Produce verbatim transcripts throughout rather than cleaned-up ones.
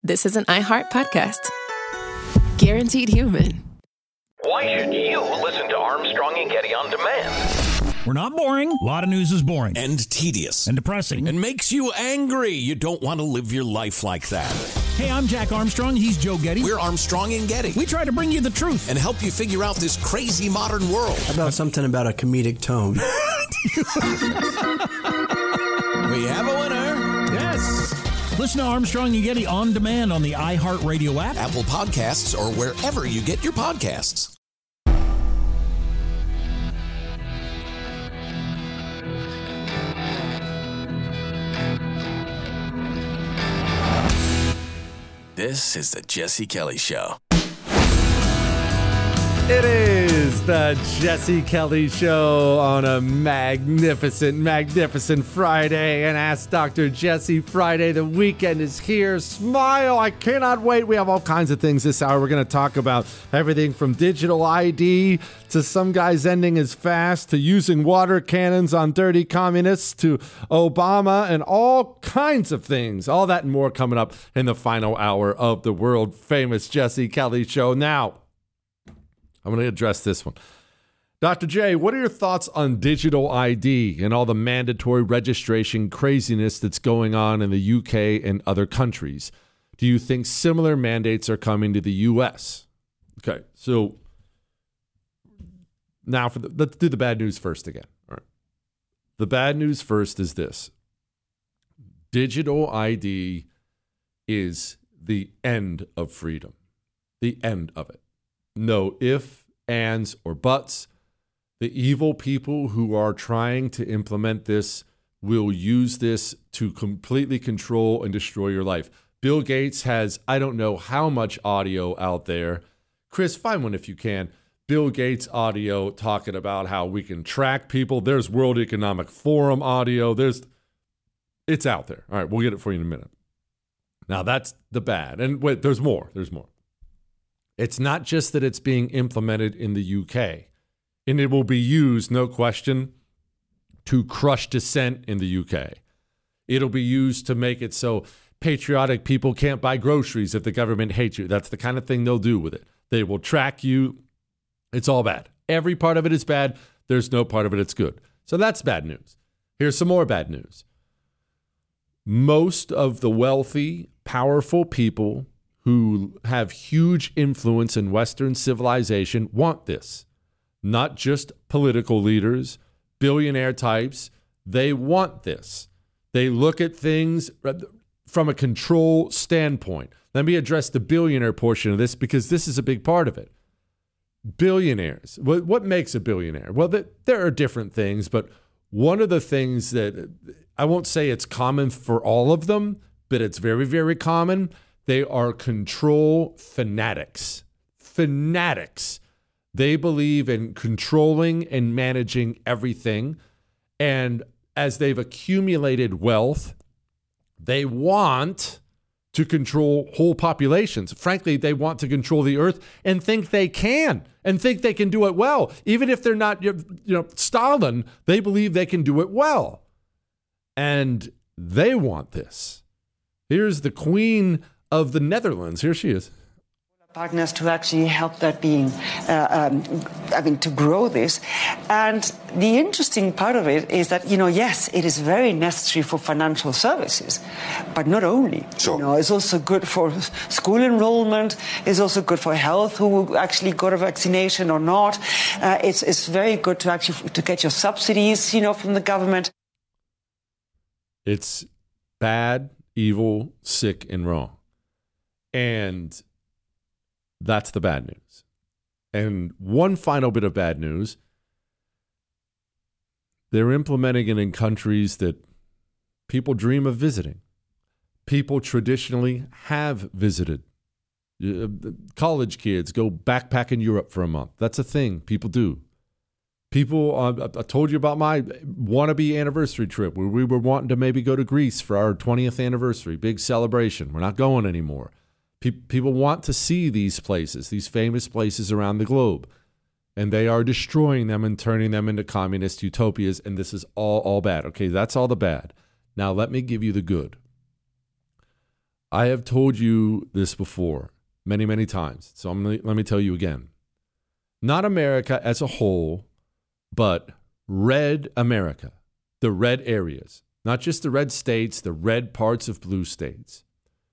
this is an iHeart podcast. Guaranteed human. Why should you listen to Armstrong and Getty on demand? We're not boring. A lot of news is boring. And tedious. And depressing. And makes you angry. You don't want to live your life like that. Hey, I'm Jack Armstrong. He's Joe Getty. We're Armstrong and Getty. We try to bring you the truth. And help you figure out this crazy modern world. How about something about a comedic tone? We have a winner. Yes. Listen to Armstrong and Getty on demand on the iHeartRadio app, Apple Podcasts, or wherever you get your podcasts. This is the Jesse Kelly Show. It is the Jesse Kelly Show on a magnificent, magnificent Friday. And Ask Doctor Jesse Friday. The weekend is here. Smile. I cannot wait. We have all kinds of things this hour. We're going to talk about everything from digital I D to some guys ending his fast to using water cannons on dirty communists to Obama and all kinds of things. All that and more coming up in the final hour of the world famous Jesse Kelly Show. Now, I'm going to address this one. Doctor J, what are your thoughts on digital I D and all the mandatory registration craziness that's going on in the U K and other countries? Do you think similar mandates are coming to the U S? Okay, so now for the, let's do the bad news first again. All right. The bad news first is this. Digital I D is the end of freedom. The end of it. No if, ands, or buts. The evil people who are trying to implement this will use this to completely control and destroy your life. Bill Gates has, I don't know how much audio out there. Chris, find one if you can. Bill Gates audio talking about how we can track people. There's World Economic Forum audio. There's, it's out there. All right, we'll get it for you in a minute. Now, that's the bad. And wait, there's more. There's more. It's not just that it's being implemented in the U K, and it will be used, no question, to crush dissent in the U K. It'll be used to make it so patriotic people can't buy groceries if the government hates you. That's the kind of thing they'll do with it. They will track you. It's all bad. Every part of it is bad. There's no part of it that's good. So that's bad news. Here's some more bad news. Most of the wealthy, powerful people who have huge influence in Western civilization want this. Not just political leaders, billionaire types. They want this. They look at things from a control standpoint. Let me address the billionaire portion of this because this is a big part of it. Billionaires. What, what makes a billionaire? Well, there are different things, but one of the things that I won't say it's common for all of them, but it's very, very common. They are control fanatics. Fanatics. They believe in controlling and managing everything. And as they've accumulated wealth, they want to control whole populations. Frankly, they want to control the earth and think they can and think they can do it well. Even if they're not, you know, Stalin, they believe they can do it well. And they want this. Here's the Queen of the Netherlands. Here she is. Partners to actually help that being, uh, um, I mean, to grow this. And the interesting part of it is that, you know, yes, it is very necessary for financial services, but not only. Sure. You know, it's also good for school enrollment. It's also good for health, who actually got a vaccination or not. Uh, it's it's very good to actually to get your subsidies, you know, from the government. It's bad, evil, sick, and wrong. And that's the bad news. And one final bit of bad news. They're implementing it in countries that people dream of visiting. People traditionally have visited. Uh, college kids go backpack in Europe for a month. That's a thing people do. People, uh, I told you about my wannabe anniversary trip where we were wanting to maybe go to Greece for our twentieth anniversary, big celebration. We're not going anymore. Pe- people want to see these places, these famous places around the globe, and they are destroying them and turning them into communist utopias, and this is all, all bad. Okay, that's all the bad. Now let me give you the good. I have told you this before many, many times. So I'm gonna, let me tell you again. Not America as a whole, but red America, the red areas, not just the red states, the red parts of blue states.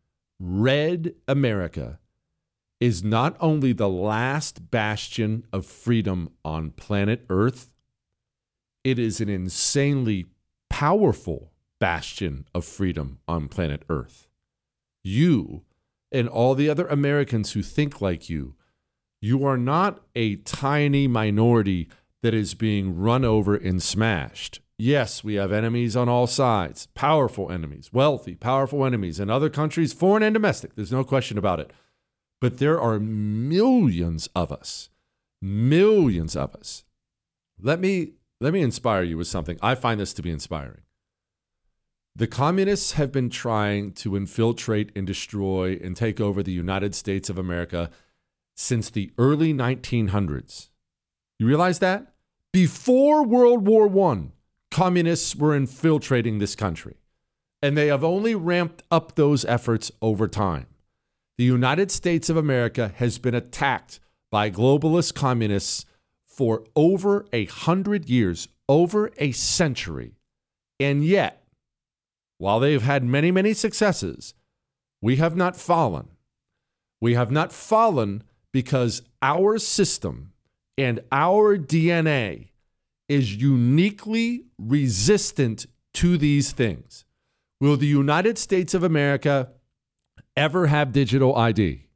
Red America is not only the last bastion of freedom on planet Earth, it is an insanely powerful bastion of freedom on planet Earth. You and all the other Americans who think like you, you are not a tiny minority that is being run over and smashed. Yes, we have enemies on all sides, powerful enemies, wealthy, powerful enemies in other countries, foreign and domestic. There's no question about it. But there are millions of us, millions of us. Let me, let me inspire you with something. I find this to be inspiring. The communists have been trying to infiltrate and destroy and take over the United States of America since the early nineteen hundreds. You realize that? Before World War One, communists were infiltrating this country, and they have only ramped up those efforts over time. The United States of America has been attacked by globalist communists for over a hundred years, over a century. And yet, while they've had many, many successes, we have not fallen. We have not fallen because our system and our D N A is uniquely resistant to these things. Will the United States of America ever have digital I D?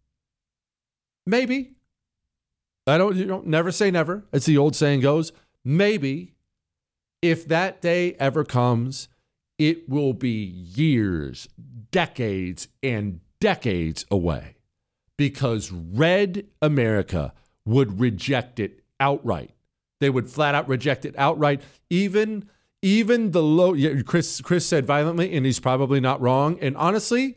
Maybe. I don't, you don't never say never, as the old saying goes. Maybe. If that day ever comes, it will be years, decades, and decades away, because red America would reject it outright. They would flat out reject it outright. Even, even the low, yeah, Chris, Chris said violently, and he's probably not wrong. And honestly,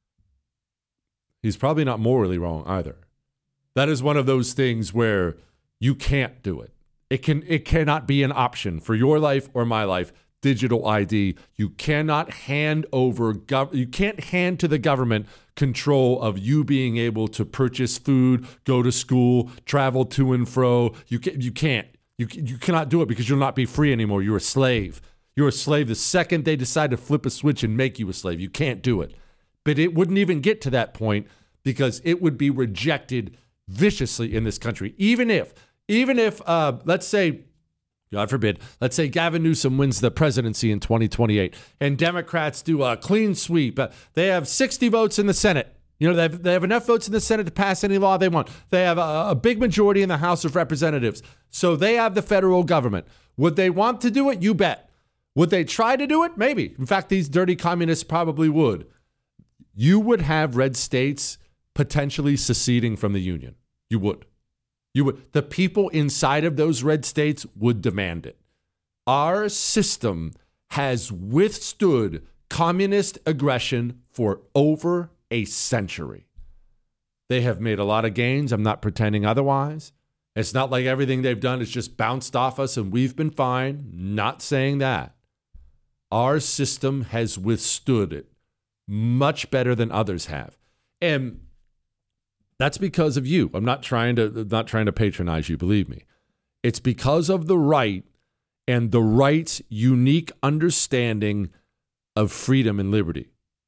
he's probably not morally wrong either. That is one of those things where you can't do it. It can, it cannot be an option for your life or my life. Digital I D. You cannot hand over, gov- you can't hand to the government control of you being able to purchase food, go to school, travel to and fro. You can, you can't. You, you cannot do it because you'll not be free anymore. You're a slave. You're a slave the second they decide to flip a switch and make you a slave. You can't do it. But it wouldn't even get to that point because it would be rejected viciously in this country. Even if, even if, uh, let's say, God forbid, let's say Gavin Newsom wins the presidency in twenty twenty-eight and Democrats do a clean sweep. Uh, they have sixty votes in the Senate. You know, they have, they have enough votes in the Senate to pass any law they want. They have a, a big majority in the House of Representatives. So they have the federal government. Would they want to do it? You bet. Would they try to do it? Maybe. In fact, these dirty communists probably would. You would have red states potentially seceding from the Union. You would. You would. The people inside of those red states would demand it. Our system has withstood communist aggression for over a century. They have made a lot of gains. I'm not pretending otherwise. It's not like everything they've done is just bounced off us and we've been fine. Not saying that. Our system has withstood it much better than others have. And that's because of you. I'm not trying to not trying to patronize you, believe me. It's because of the right and the right's unique understanding of freedom and liberty.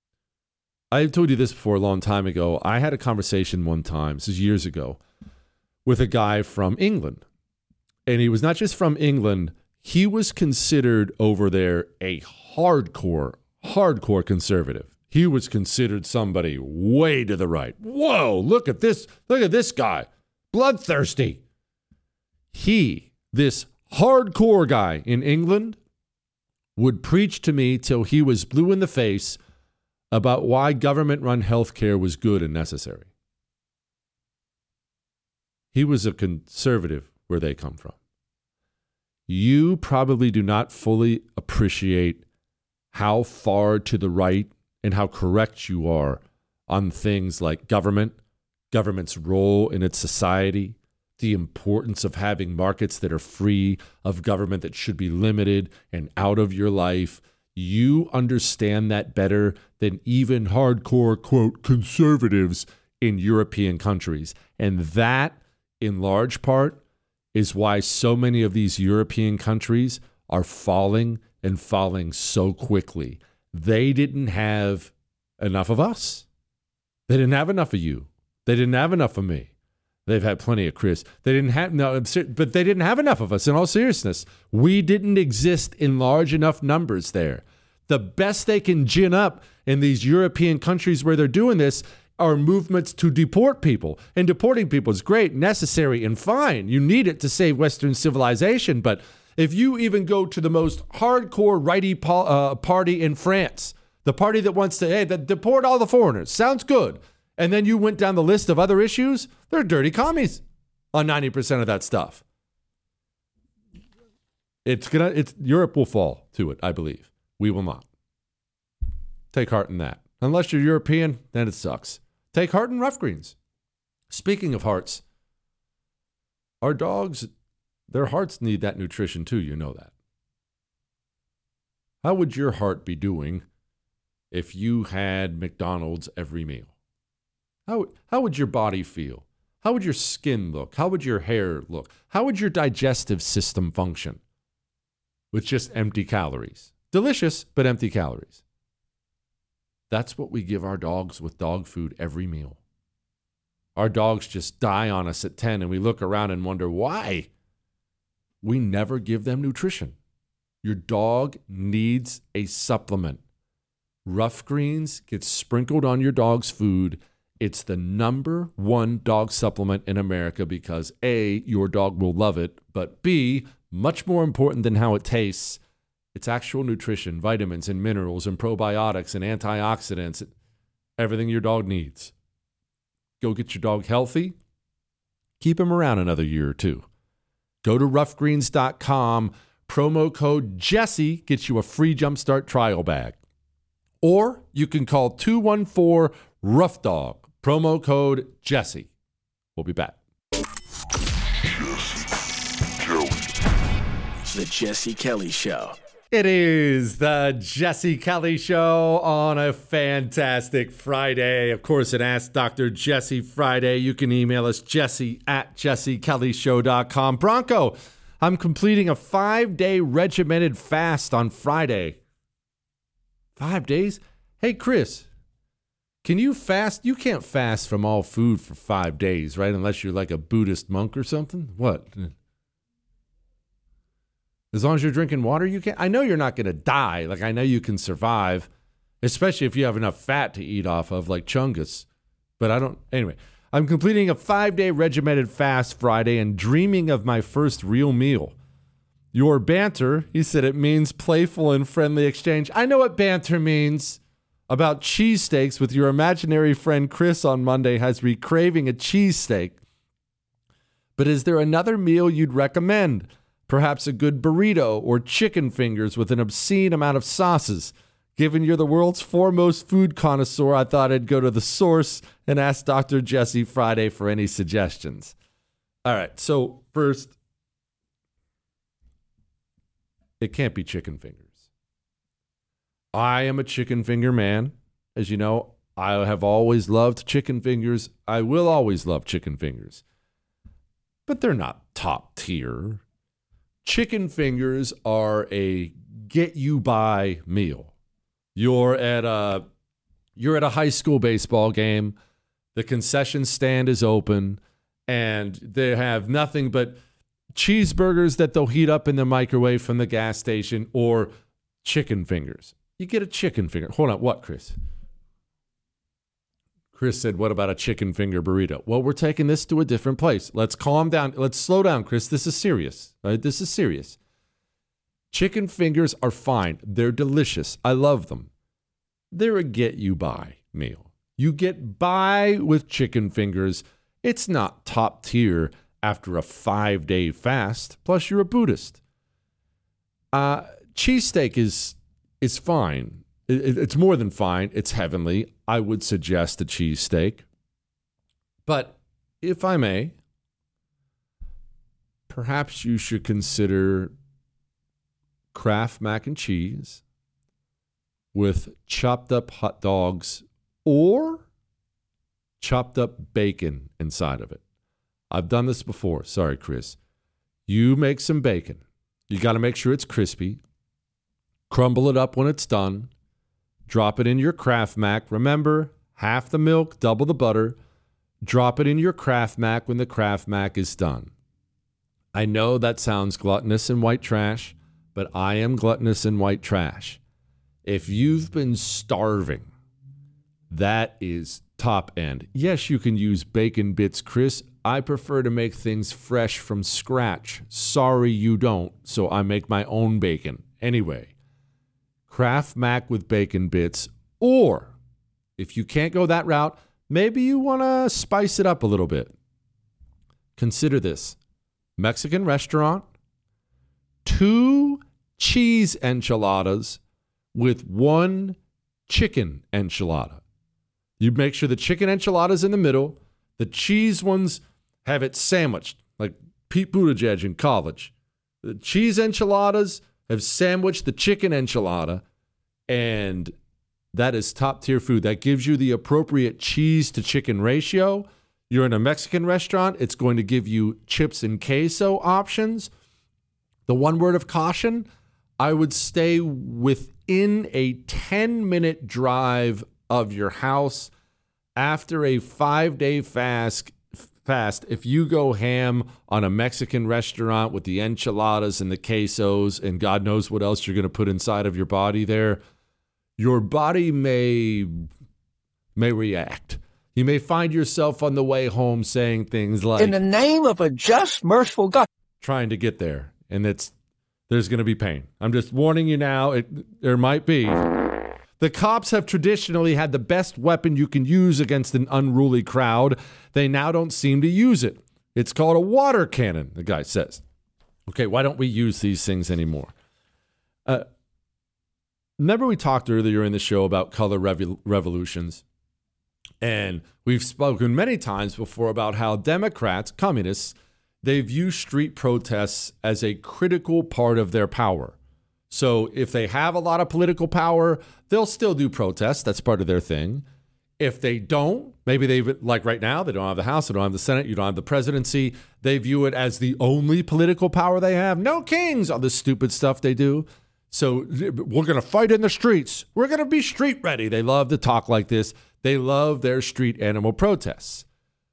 I've told you this before a long time ago. I had a conversation one time, this is years ago, with a guy from England. And he was not just from England, he was considered over there a hardcore, hardcore conservative. He was considered somebody way to the right. Whoa, look at this. Look at this guy. Bloodthirsty. He, this hardcore guy in England, would preach to me till he was blue in the face about why government-run healthcare was good and necessary. He was a conservative where they come from. You probably do not fully appreciate how far to the right and how correct you are on things like government, government's role in its society, the importance of having markets that are free of government that should be limited and out of your life. You understand that better than even hardcore, quote, conservatives in European countries. And that, in large part, is why so many of these European countries are falling and falling so quickly. They didn't have enough of us. They didn't have enough of you. They didn't have enough of me. They've had plenty of Chris. They didn't have no, but they didn't have enough of us. In all seriousness, we didn't exist in large enough numbers there. The best they can gin up in these European countries where they're doing this are movements to deport people. And deporting people is great, necessary, and fine. You need it to save Western civilization. But if you even go to the most hardcore righty po- uh, party in France, the party that wants to, hey, that deport all the foreigners, sounds good. And then you went down the list of other issues, they're dirty commies on ninety percent of that stuff. It's gonna, it's Europe will fall to it, I believe. We will not. Take heart in that. Unless you're European, then it sucks. Take heart in rough greens. Speaking of hearts, our dogs, their hearts need that nutrition too, you know that. How would your heart be doing if you had McDonald's every meal? How, how would your body feel? How would your skin look? How would your hair look? How would your digestive system function with just empty calories? Delicious, but empty calories. That's what we give our dogs with dog food every meal. Our dogs just die on us at ten, and we look around and wonder why. We never give them nutrition. Your dog needs a supplement. Rough Greens gets sprinkled on your dog's food. It's the number one dog supplement in America because A, your dog will love it, but B, much more important than how it tastes, it's actual nutrition, vitamins and minerals and probiotics and antioxidants, everything your dog needs. Go get your dog healthy. Keep him around another year or two. Go to rough greens dot com. Promo code Jesse gets you a free Jumpstart trial bag. Or you can call two one four, rough dog. Promo code Jesse. We'll be back. The Jesse Kelly Show. It is the Jesse Kelly Show on a fantastic Friday. Of course, it Ask Doctor Jesse Friday. You can email us, Jesse at jesse kelly show dot com. Bronco, I'm completing a five-day regimented fast on Friday. Five days? Hey, Chris, can you fast? You can't fast from all food for five days, right? Unless you're like a Buddhist monk or something. What? As long as you're drinking water, you can't. I know you're not going to die. Like, I know you can survive, especially if you have enough fat to eat off of, like Chungus. But I don't. Anyway, I'm completing a five-day regimented fast Friday and dreaming of my first real meal. Your banter, he said it means playful and friendly exchange. I know what banter means. About cheesesteaks with your imaginary friend Chris on Monday has me craving a cheesesteak. But is there another meal you'd recommend? Perhaps a good burrito or chicken fingers with an obscene amount of sauces. Given you're the world's foremost food connoisseur, I thought I'd go to the source and ask Doctor Jesse Friday for any suggestions. All right, so first, it can't be chicken fingers. I am a chicken finger man. As you know, I have always loved chicken fingers. I will always love chicken fingers. But they're not top tier. Chicken fingers are a get-you-by meal. You're at a you're at a high school baseball game. The concession stand is open, and they have nothing but cheeseburgers that they'll heat up in the microwave from the gas station or chicken fingers. You get a chicken finger. Hold on. What, Chris? Chris said, what about a chicken finger burrito? Well, we're taking this to a different place. Let's calm down. Let's slow down, Chris. This is serious. Right? This is serious. Chicken fingers are fine. They're delicious. I love them. They're a get-you-by meal. You get by with chicken fingers. It's not top tier after a five-day fast. Plus, you're a Buddhist. Uh, cheesesteak is... It's fine. It, it's more than fine. It's heavenly. I would suggest a cheesesteak. But if I may, perhaps you should consider Kraft mac and cheese with chopped up hot dogs or chopped up bacon inside of it. I've done this before. Sorry, Chris. You make some bacon. You got to make sure it's crispy. Crumble it up when it's done. Drop it in your Kraft Mac. Remember, half the milk, double the butter. Drop it in your Kraft Mac when the Kraft Mac is done. I know that sounds gluttonous and white trash, but I am gluttonous and white trash. If you've been starving, that is top end. Yes, you can use bacon bits, Chris. I prefer to make things fresh from scratch. Sorry you don't, so I make my own bacon. Anyway, Kraft Mac with bacon bits, or if you can't go that route, maybe you want to spice it up a little bit. Consider this. Mexican restaurant, two cheese enchiladas with one chicken enchilada. You make sure the chicken enchilada's in the middle. The cheese ones have it sandwiched, like Pete Buttigieg in college. The cheese enchiladas have sandwiched the chicken enchilada, and that is top-tier food. That gives you the appropriate cheese to chicken ratio. You're in a Mexican restaurant, it's going to give you chips and queso options. The one word of caution, I would stay within a ten-minute drive of your house. After a five-day fast, fast, if you go ham on a Mexican restaurant with the enchiladas and the quesos and God knows what else you're going to put inside of your body there, your body may may react. You may find yourself on the way home saying things like, in the name of a just, merciful God, trying to get there, and it's there's going to be pain. I'm just warning you now, it, there might be. The cops have traditionally had the best weapon you can use against an unruly crowd. They now don't seem to use it. It's called a water cannon, the guy says. Okay, why don't we use these things anymore? Uh, remember we talked earlier in the show about color revo- revolutions? And we've spoken many times before about how Democrats, communists, they view street protests as a critical part of their power. So if they have a lot of political power, they'll still do protests. That's part of their thing. If they don't, maybe they, like right now, they don't have the House, they don't have the Senate, you don't have the presidency. They view it as the only political power they have. No kings, all this stupid stuff they do. So we're going to fight in the streets. We're going to be street ready. They love to talk like this. They love their street animal protests.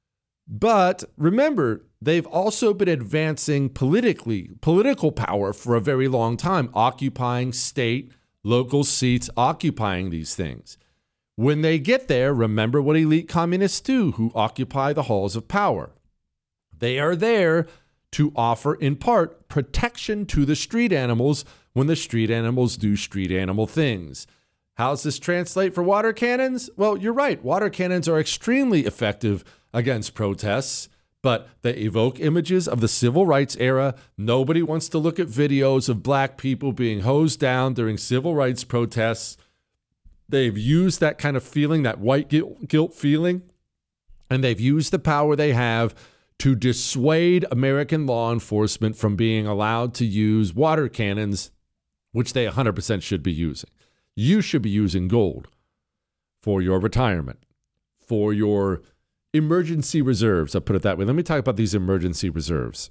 But remember, they've also been advancing politically, political power for a very long time, occupying state, local seats, occupying these things. When they get there, remember what elite communists do, who occupy the halls of power. They are there to offer, in part, protection to the street animals when the street animals do street animal things. How's this translate for water cannons? Well, you're right. Water cannons are extremely effective against protests, but they evoke images of the civil rights era. Nobody wants to look at videos of black people being hosed down during civil rights protests. They've used that kind of feeling, that white guilt, guilt feeling, and they've used the power they have to dissuade American law enforcement from being allowed to use water cannons, which they one hundred percent should be using. You should be using gold for your retirement, for your emergency reserves. I'll put it that way. Let me talk about these emergency reserves.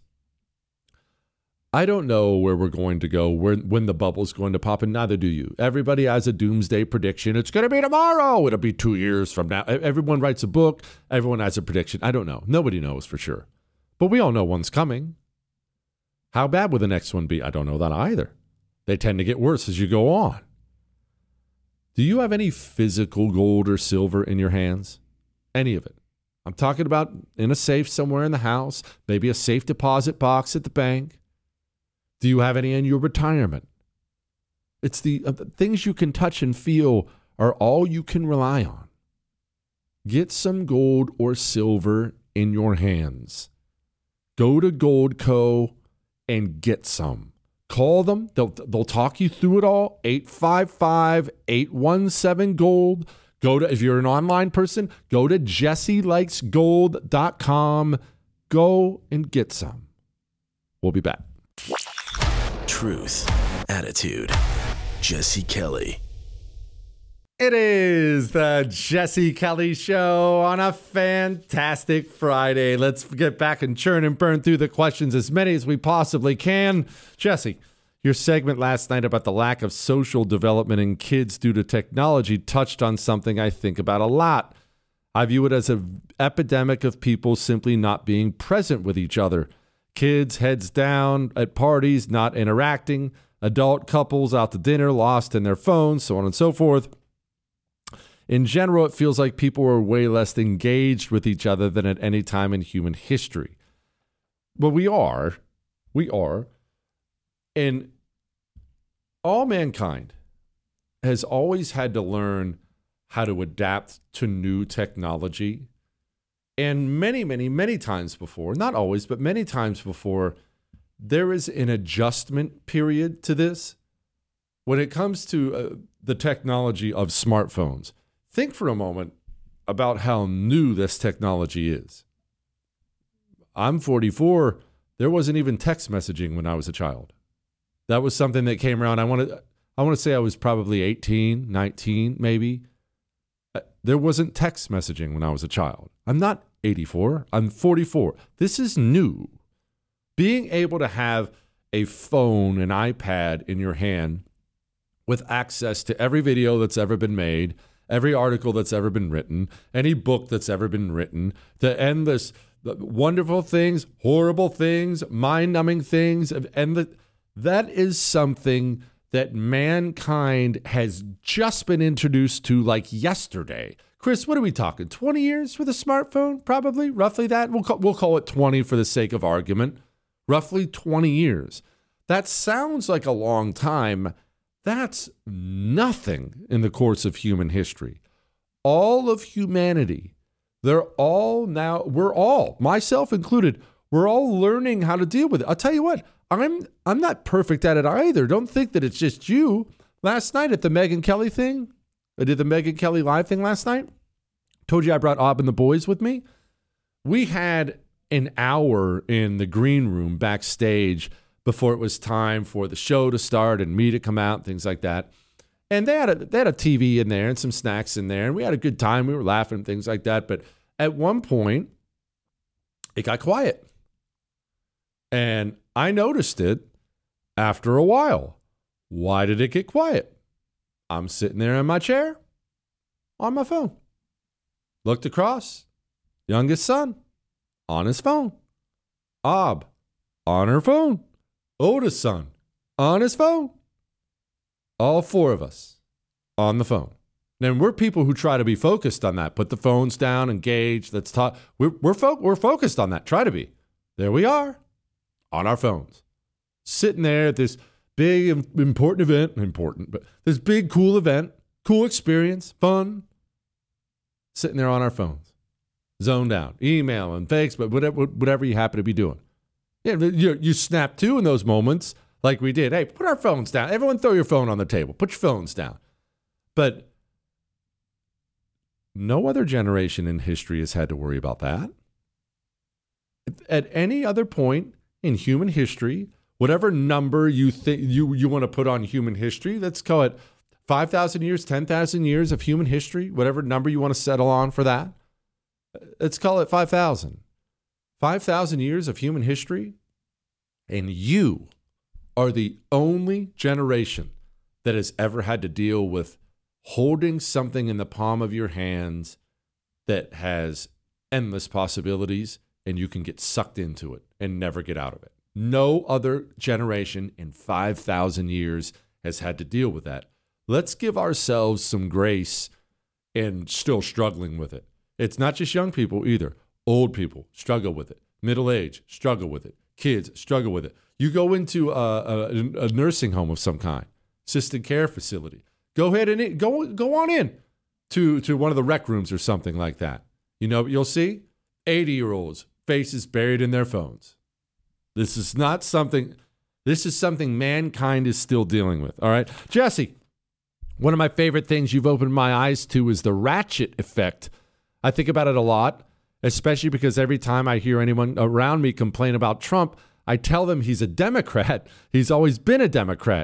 I don't know where we're going to go, where, when the bubble's going to pop, and neither do you. Everybody has a doomsday prediction. It's going to be tomorrow. It'll be two years from now. Everyone writes a book. Everyone has a prediction. I don't know. Nobody knows for sure. But we all know one's coming. How bad will the next one be? I don't know that either. They tend to get worse as you go on. Do you have any physical gold or silver in your hands? Any of it? I'm talking about in a safe somewhere in the house, maybe a safe deposit box at the bank. Do you have any in your retirement? It's the, uh, the things you can touch and feel are all you can rely on. Get some gold or silver in your hands. Go to Goldco and get some. Call them. They'll, they'll talk you through it all. eight five five, eight one seven, GOLD. Go to, if you're an online person, go to jesse likes gold dot com. Go and get some. We'll be back. Truth, attitude, Jesse Kelly. It is the Jesse Kelly Show on a fantastic Friday. Let's get back and churn and burn through the questions, as many as we possibly can. Jesse, your segment last night about the lack of social development in kids due to technology touched on something I think about a lot. I view it as an epidemic of people simply not being present with each other. Kids heads down at parties, not interacting. Adult couples out to dinner, lost in their phones, so on and so forth. In general, it feels like people are way less engaged with each other than at any time in human history. But we are. We are. And all mankind has always had to learn how to adapt to new technology. And many, many, many times before, not always, but many times before, there is an adjustment period to this. When it comes to uh, the technology of smartphones, think for a moment about how new this technology is. I'm forty-four. There wasn't even text messaging when I was a child. That was something that came around. I want to I want to say I was probably eighteen, nineteen, maybe. There wasn't text messaging when I was a child. I'm not eighty-four. I'm forty-four. This is new. Being able to have a phone, an iPad in your hand with access to every video that's ever been made, every article that's ever been written, any book that's ever been written, the endless the wonderful things, horrible things, mind-numbing things, and the, that is something that mankind has just been introduced to like yesterday. Chris, what are we talking? twenty years for the smartphone? Probably, roughly that. We'll call, we'll call it twenty for the sake of argument. Roughly twenty years. That sounds like a long time. That's nothing in the course of human history. All of humanity, they're all now, we're all, myself included, we're all learning how to deal with it. I'll tell you what, I'm I'm not perfect at it either. Don't think that it's just you. Last night at the Megyn Kelly thing, I did the Megyn Kelly live thing last night. Told you I brought Ob and the boys with me. We had an hour in the green room backstage before it was time for the show to start and me to come out and things like that. And they had a, they had a T V in there and some snacks in there, and we had a good time. We were laughing and things like that. But at one point, it got quiet. And I noticed it after a while. Why did it get quiet? I'm sitting there in my chair on my phone. Looked across. Youngest son on his phone. Ob on her phone. Oldest son on his phone. All four of us on the phone. Then we're people who try to be focused on that. Put the phones down, engage. Let's talk. We're we're, fo- we're focused on that. Try to be. There we are on our phones, sitting there at this big important event. Important, but this big cool event, cool experience, fun. Sitting there on our phones, zoned out, emailing, Facebook, whatever whatever you happen to be doing. Yeah, you, you snap too in those moments, like we did. Hey, put our phones down. Everyone throw your phone on the table. Put your phones down. But no other generation in history has had to worry about that. At any other point in human history, whatever number you think you, you want to put on human history, let's call it five thousand years, ten thousand years of human history, whatever number you want to settle on for that. Let's call it five thousand. five thousand years of human history, and you are the only generation that has ever had to deal with holding something in the palm of your hands that has endless possibilities, and you can get sucked into it and never get out of it. No other generation in five thousand years has had to deal with that. Let's give ourselves some grace in still struggling with it. It's not just young people either. Old people struggle with it. Middle age struggle with it. Kids struggle with it. You go into a, a, a nursing home of some kind, assisted care facility. Go ahead and go go on in to, to one of the rec rooms or something like that. You know what you'll see? eighty-year-olds, faces buried in their phones. This is not something, this is something mankind is still dealing with. All right? Jesse, one of my favorite things you've opened my eyes to is the ratchet effect. I think about it a lot, especially because every time I hear anyone around me complain about Trump, I tell them he's a Democrat. He's always been a Democrat.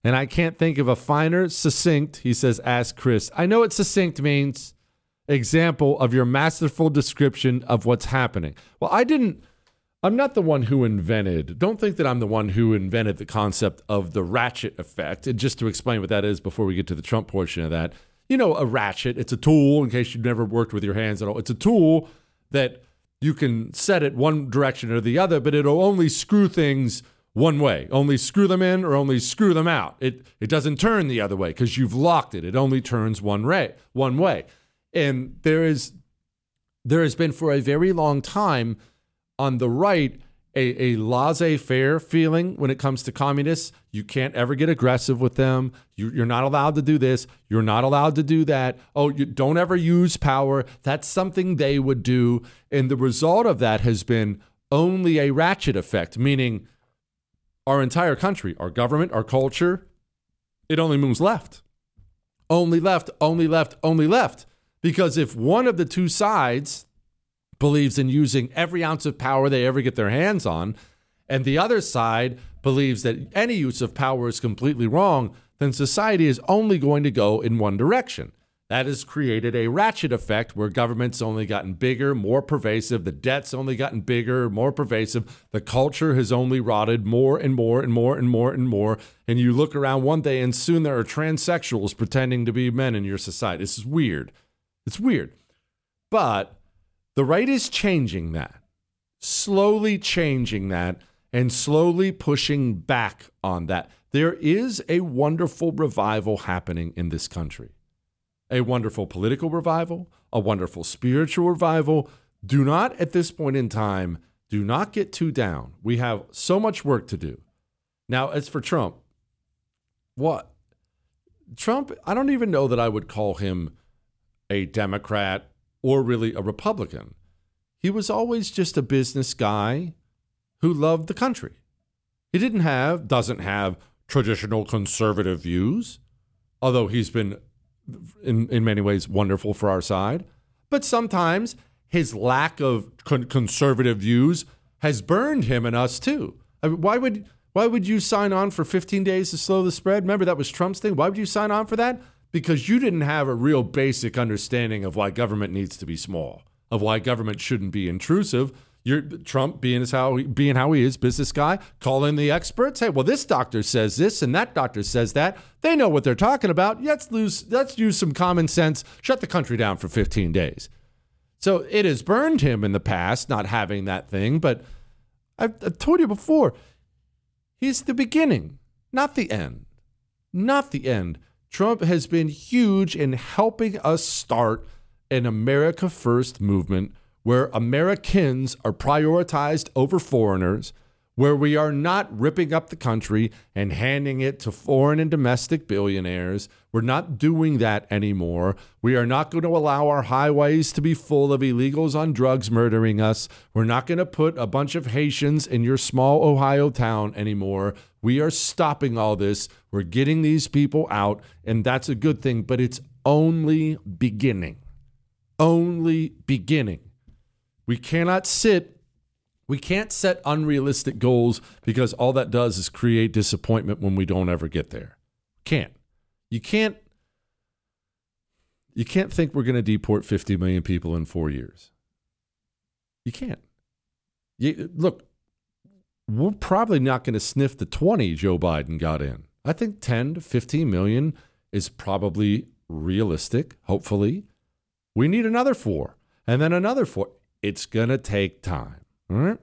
And I can't think of a finer, succinct, he says, ask Chris. I know what succinct means. Example of your masterful description of what's happening. Well, I didn't, I'm not the one who invented, don't think that I'm the one who invented the concept of the ratchet effect. And just to explain what that is before we get to the Trump portion of that, you know, a ratchet, it's a tool, in case you've never worked with your hands at all. It's a tool that you can set it one direction or the other, but it'll only screw things one way. Only screw them in or only screw them out. It it doesn't turn the other way because you've locked it. It only turns one way. One way. And there is there has been for a very long time on the right a, a laissez-faire feeling when it comes to communists. You can't ever get aggressive with them. You, you're not allowed to do this. You're not allowed to do that. Oh, you don't ever use power. That's something they would do. And the result of that has been only a ratchet effect, meaning our entire country, our government, our culture, it only moves left. Only left, only left, only left. Because if one of the two sides believes in using every ounce of power they ever get their hands on, and the other side believes that any use of power is completely wrong, then society is only going to go in one direction. That has created a ratchet effect where government's only gotten bigger, more pervasive. The debt's only gotten bigger, more pervasive. The culture has only rotted more and more and more and more and more. And you look around one day and soon there are transsexuals pretending to be men in your society. This is weird. It's weird. But the right is changing that, slowly changing that, and slowly pushing back on that. There is a wonderful revival happening in this country. A wonderful political revival, a wonderful spiritual revival. Do not, at this point in time, do not get too down. We have so much work to do. Now, as for Trump, what? Trump, I don't even know that I would call him a Democrat or really a Republican. He was always just a business guy who loved the country. He didn't have, doesn't have traditional conservative views, although he's been in, in many ways wonderful for our side. But sometimes his lack of con- conservative views has burned him and us too. I mean, why would why would you sign on for fifteen days to slow the spread? Remember, that was Trump's thing. Why would you sign on for that? Because you didn't have a real basic understanding of why government needs to be small, of why government shouldn't be intrusive. You're, Trump, being as how he, being how he is, business guy, call in the experts. Hey, well, this doctor says this and that doctor says that. They know what they're talking about. Let's lose. Let's use some common sense. Shut the country down for fifteen days. So it has burned him in the past not having that thing. But I've, I've told you before, he's the beginning, not the end. Not the end. Trump has been huge in helping us start an America First movement where Americans are prioritized over foreigners, where we are not ripping up the country and handing it to foreign and domestic billionaires. We're not doing that anymore. We are not going to allow our highways to be full of illegals on drugs murdering us. We're not going to put a bunch of Haitians in your small Ohio town anymore. We are stopping all this. We're getting these people out, and that's a good thing, but it's only beginning. Only beginning. We cannot sit, we can't set unrealistic goals because all that does is create disappointment when we don't ever get there. Can't. You can't, you can't think we're going to deport fifty million people in four years. You can't. You, look, we're probably not going to sniff the twenty Joe Biden got in. I think ten to fifteen million is probably realistic, hopefully. We need another four, and then another four. It's going to take time. All right?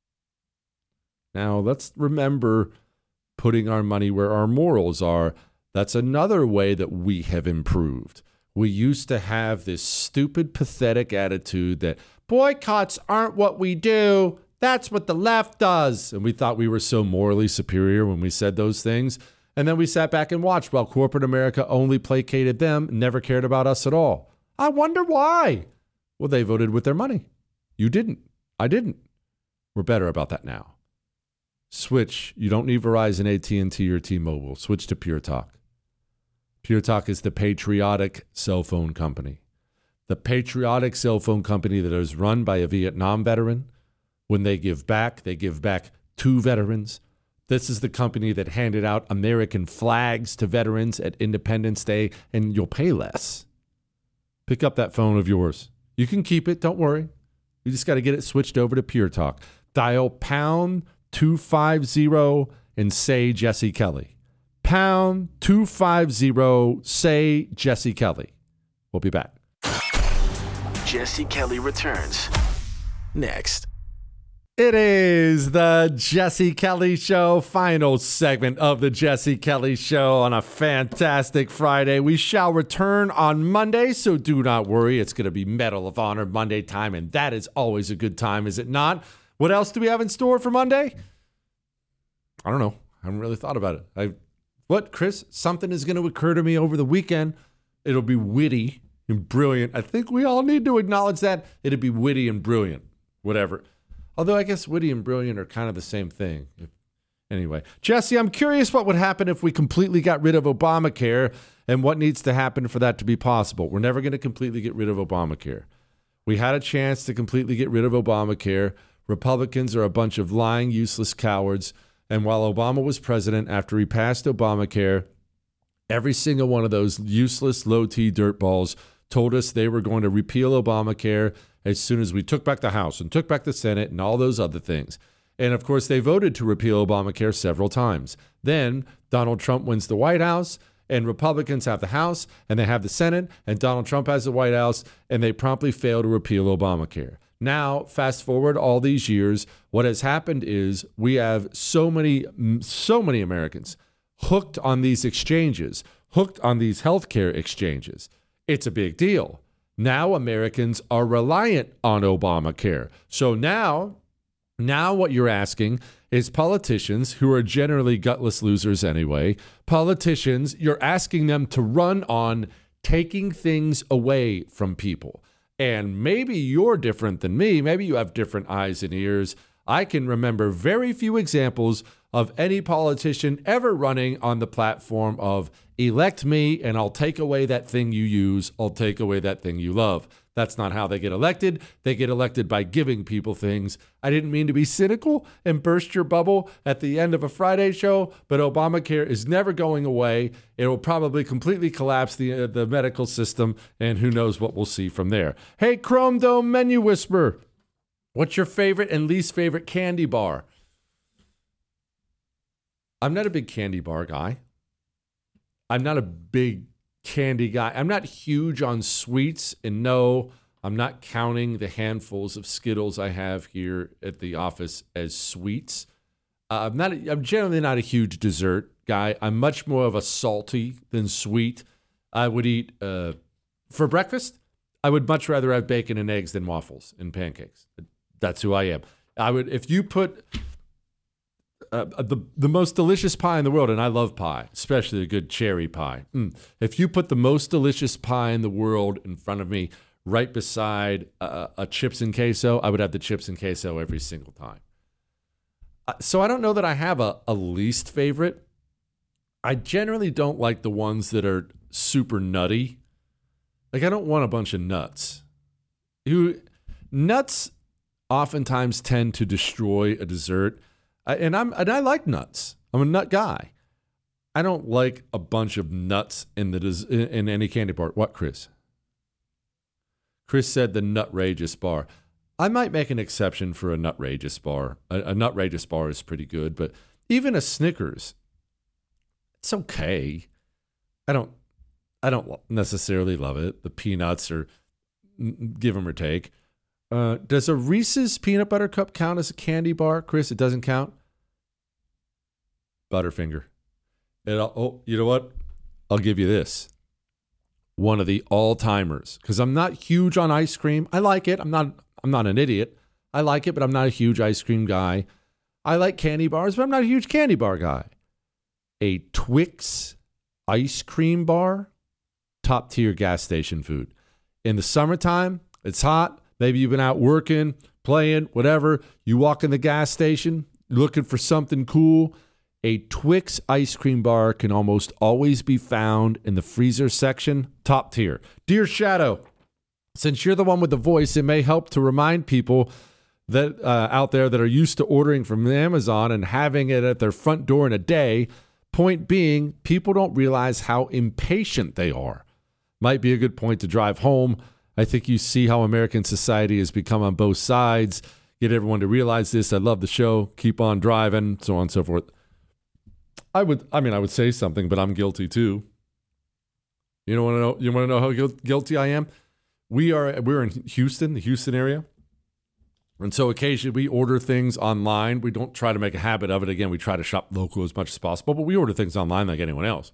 Now, let's remember putting our money where our morals are. That's another way that we have improved. We used to have this stupid, pathetic attitude that boycotts aren't what we do. That's what the left does. And we thought we were so morally superior when we said those things. And then we sat back and watched while corporate America only placated them, never cared about us at all. I wonder why. Well, they voted with their money. You didn't. I didn't. We're better about that now. Switch. You don't need Verizon, A T and T, or T-Mobile. Switch to Pure Talk. Pure Talk is the patriotic cell phone company. The patriotic cell phone company that is run by a Vietnam veteran. When they give back, they give back to veterans. This is the company that handed out American flags to veterans at Independence Day, and you'll pay less. Pick up that phone of yours. You can keep it. Don't worry. You just got to get it switched over to Pure Talk. Dial pound two fifty and say Jesse Kelly. Pound two fifty, say Jesse Kelly. We'll be back. Jesse Kelly returns next. It is the Jesse Kelly Show, final segment of the Jesse Kelly Show on a fantastic Friday. We shall return on Monday, so do not worry. It's going to be Medal of Honor Monday time, and that is always a good time, is it not? What else do we have in store for Monday? I don't know. I haven't really thought about it. I, what, Chris? Something is going to occur to me over the weekend. It'll be witty and brilliant. I think we all need to acknowledge that. It'll be witty and brilliant, whatever. Although I guess witty and brilliant are kind of the same thing. If, anyway, Jesse, I'm curious what would happen if we completely got rid of Obamacare and what needs to happen for that to be possible. We're never going to completely get rid of Obamacare. We had a chance to completely get rid of Obamacare. Republicans are a bunch of lying, useless cowards. And while Obama was president, after he passed Obamacare, every single one of those useless, low-T dirtballs told us they were going to repeal Obamacare as soon as we took back the House and took back the Senate and all those other things. And, of course, they voted to repeal Obamacare several times. Then Donald Trump wins the White House, and Republicans have the House, and they have the Senate, and Donald Trump has the White House, and they promptly fail to repeal Obamacare. Now, fast forward all these years, what has happened is we have so many, so many Americans hooked on these exchanges, hooked on these healthcare exchanges. It's a big deal. Now Americans are reliant on Obamacare. So now, now what you're asking is politicians, who are generally gutless losers anyway, politicians, you're asking them to run on taking things away from people. And maybe you're different than me. Maybe you have different eyes and ears. I can remember very few examples of any politician ever running on the platform of elect me and I'll take away that thing you use. I'll take away that thing you love. That's not how they get elected. They get elected by giving people things. I didn't mean to be cynical and burst your bubble at the end of a Friday show, but Obamacare is never going away. It will probably completely collapse the uh, the medical system, and who knows what we'll see from there. Hey, Chrome Dome Menu Whisperer, what's your favorite and least favorite candy bar? I'm not a big candy bar guy. I'm not a big candy guy. I'm not huge on sweets, and no, I'm not counting the handfuls of Skittles I have here at the office as sweets. Uh, I'm not. A, I'm generally not a huge dessert guy. I'm much more of a salty than sweet. I would eat uh, for breakfast. I would much rather have bacon and eggs than waffles and pancakes. That's who I am. I would if you put. Uh, the the most delicious pie in the world, and I love pie, especially a good cherry pie. Mm. If you put the most delicious pie in the world in front of me, right beside uh, a chips and queso, I would have the chips and queso every single time. Uh, so I don't know that I have a, a least favorite. I generally don't like the ones that are super nutty. Like, I don't want a bunch of nuts. You, nuts oftentimes tend to destroy a dessert. I, and I'm and I like nuts. I'm a nut guy. I don't like a bunch of nuts in the in, in any candy bar. What, Chris? Chris said the Nutrageous bar. I might make an exception for a Nutrageous bar. A, a Nutrageous bar is pretty good, but even a Snickers, it's okay. I don't I don't necessarily love it. The peanuts are give them or take. Uh, does a Reese's peanut butter cup count as a candy bar, Chris? It doesn't count. Butterfinger. It, oh, you know what? I'll give you this. One of the all-timers, because I'm not huge on ice cream. I like it. I'm not. I'm not an idiot. I like it, but I'm not a huge ice cream guy. I like candy bars, but I'm not a huge candy bar guy. A Twix ice cream bar, top tier gas station food. In the summertime, it's hot. Maybe you've been out working, playing, whatever. You walk in the gas station, looking for something cool. A Twix ice cream bar can almost always be found in the freezer section, top tier. Dear Shadow, since you're the one with the voice, it may help to remind people that uh, out there that are used to ordering from Amazon and having it at their front door in a day. Point being, people don't realize how impatient they are. Might be a good point to drive home. I think you see how American society has become on both sides. Get everyone to realize this. I love the show. Keep on driving, so on and so forth. I would, I mean, I would say something, but I'm guilty too. You don't want to know? You want to know how gu- guilty I am? We are. We're in Houston, the Houston area, and so occasionally we order things online. We don't try to make a habit of it. Again, we try to shop local as much as possible, but we order things online like anyone else.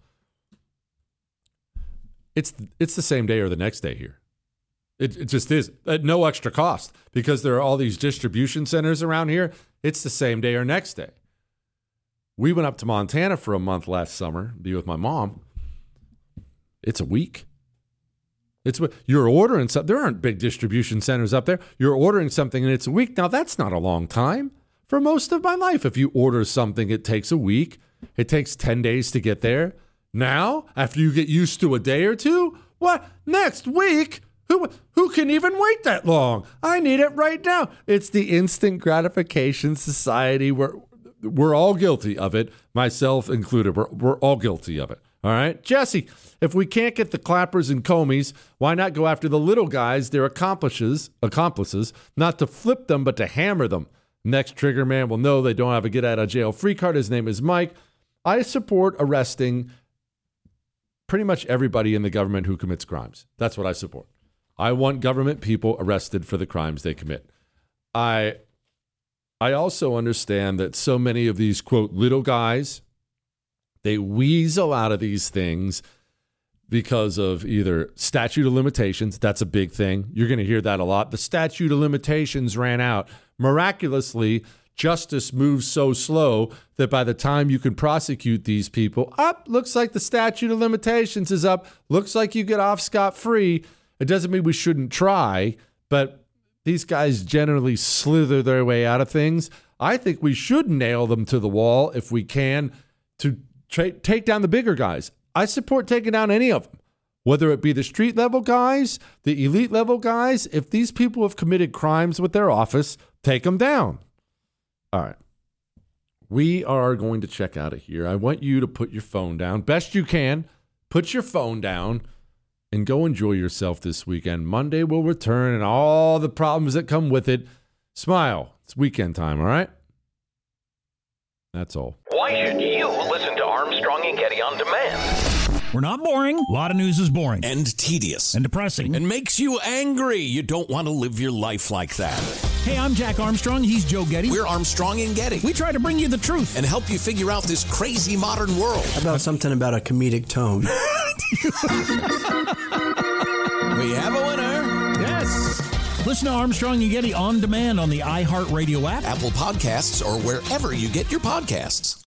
It's it's the same day or the next day here. It, it just is at no extra cost because there are all these distribution centers around here. It's the same day or next day. We went up to Montana for a month last summer to be with my mom. It's a week. It's you're ordering something. There aren't big distribution centers up there. You're ordering something and it's a week. Now that's not a long time. For most of my life, if you order something, it takes a week. It takes ten days to get there. Now, after you get used to a day or two, what next week? Who who can even wait that long? I need it right now. It's the instant gratification society. We're we're all guilty of it, myself included. We're we're all guilty of it. All right, Jesse, if we can't get the clappers and Comeys, why not go after the little guys, their accomplices, accomplices, not to flip them, but to hammer them? Next trigger man will know they don't have a get-out-of-jail-free card. His name is Mike. I support arresting pretty much everybody in the government who commits crimes. That's what I support. I want government people arrested for the crimes they commit. I, I also understand that so many of these, quote, little guys, they weasel out of these things because of either statute of limitations. That's a big thing. You're going to hear that a lot. The statute of limitations ran out. Miraculously, justice moves so slow that by the time you can prosecute these people, up, looks like the statute of limitations is up. Looks like you get off scot-free. It doesn't mean we shouldn't try, but these guys generally slither their way out of things. I think we should nail them to the wall if we can to tra- take down the bigger guys. I support taking down any of them, whether it be the street level guys, the elite level guys. If these people have committed crimes with their office, take them down. All right. We are going to check out of here. I want you to put your phone down. Best you can. Put your phone down and go enjoy yourself this weekend. Monday will return and all the problems that come with it. Smile. It's weekend time, all right? That's all. Why should you listen to Armstrong and Getty on demand? We're not boring. A lot of news is boring. And tedious. And depressing. And makes you angry. You don't want to live your life like that. Hey, I'm Jack Armstrong. He's Joe Getty. We're Armstrong and Getty. We try to bring you the truth. And help you figure out this crazy modern world. How about something about a comedic tone? We have a winner. Yes. Listen to Armstrong and Getty on demand on the iHeartRadio app, Apple Podcasts, or wherever you get your podcasts.